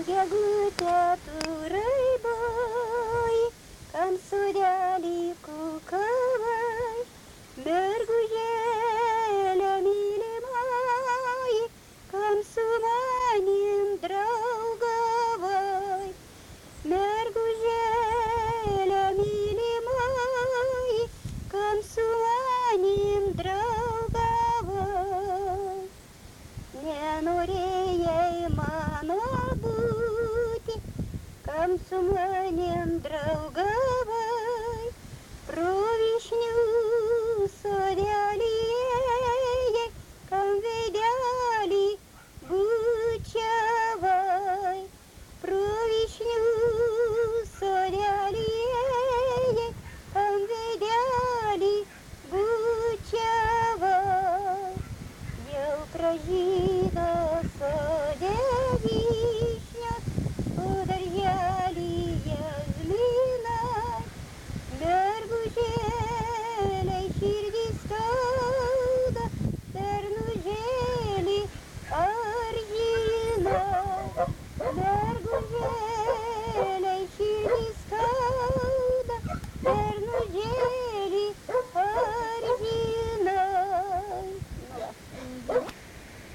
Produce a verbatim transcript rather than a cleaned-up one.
gegutė tu raibai, kam sodelį kukavai, mergužėlė mylimai, kam su manim draugavai, mergužėlė mylimai, kam su manim draugavai. Nenorėjai mano būti, kam su manim draugavai.